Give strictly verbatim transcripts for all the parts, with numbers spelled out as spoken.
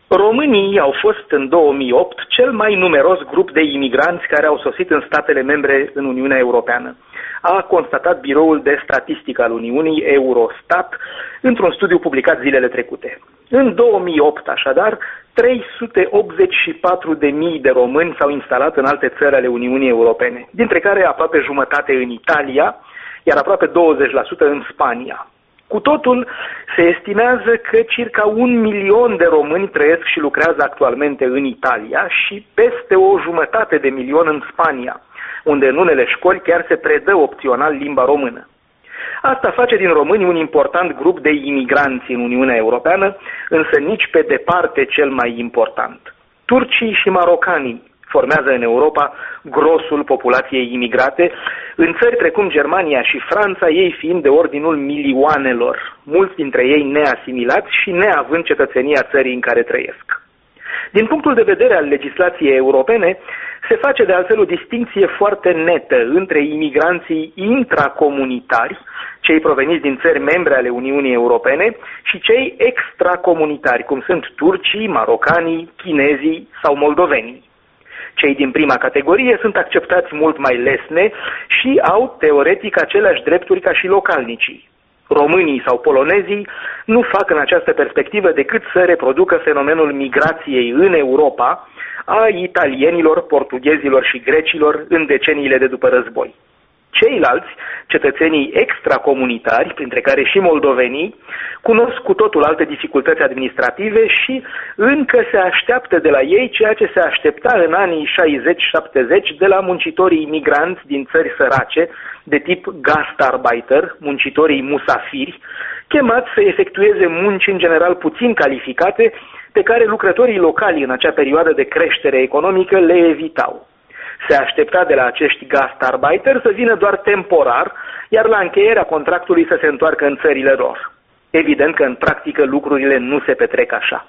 Românii au fost în două mii opt cel mai numeros grup de imigranți care au sosit în statele membre în Uniunea Europeană. A constatat Biroul de Statistică al Uniunii, Eurostat, într-un studiu publicat zilele trecute. În două mii opt, așadar, trei sute optzeci și patru de mii de români s-au instalat în alte țări ale Uniunii Europene, dintre care aproape jumătate în Italia, iar aproape douăzeci la sută în Spania. Cu totul, se estimează că circa un milion de români trăiesc și lucrează actualmente în Italia și peste o jumătate de milion în Spania, unde în unele școli chiar se predă opțional limba română. Asta face din români un important grup de imigranți în Uniunea Europeană, însă nici pe departe cel mai important. Turcii și marocanii formează în Europa grosul populației imigrate, în țări precum Germania și Franța, ei fiind de ordinul milioanelor, mulți dintre ei neasimilați și neavând cetățenia țării în care trăiesc. Din punctul de vedere al legislației europene, se face de altfel o distincție foarte netă între imigranții intracomunitari, cei proveniți din țări membre ale Uniunii Europene, și cei extracomunitari, cum sunt turcii, marocanii, chinezii sau moldovenii. Cei din prima categorie sunt acceptați mult mai lesne și au teoretic aceleași drepturi ca și localnicii. Românii sau polonezii nu fac în această perspectivă decât să reproducă fenomenul migrației în Europa a italienilor, portughezilor și grecilor în deceniile de după război. Ceilalți, cetățenii extracomunitari, printre care și moldovenii, cunosc cu totul alte dificultăți administrative și încă se așteaptă de la ei ceea ce se aștepta în anii șaizeci șaptezeci de la muncitorii imigranți din țări sărace, de tip gastarbeiter, muncitorii musafiri, chemați să efectueze munci în general puțin calificate, pe care lucrătorii locali în acea perioadă de creștere economică le evitau. Se aștepta de la acești gastarbeiter să vină doar temporar, iar la încheierea contractului să se întoarcă în țările lor. Evident că în practică lucrurile nu se petrec așa.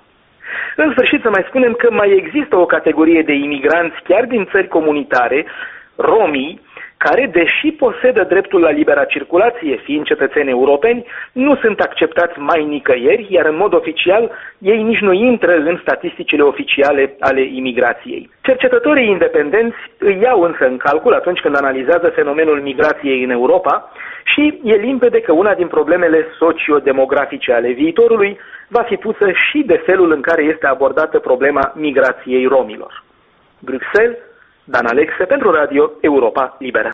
În sfârșit să mai spunem că mai există o categorie de imigranți chiar din țări comunitare, romii, care, deși posedă dreptul la libera circulație, fiind cetățeni europeni, nu sunt acceptați mai nicăieri, iar în mod oficial ei nici nu intră în statisticile oficiale ale imigrației. Cercetătorii independenți îi iau însă în calcul atunci când analizează fenomenul migrației în Europa și e limpede că una din problemele sociodemografice ale viitorului va fi pusă și de felul în care este abordată problema migrației romilor. Bruxelles, Dan Alexe pentru Radio Europa Liberă.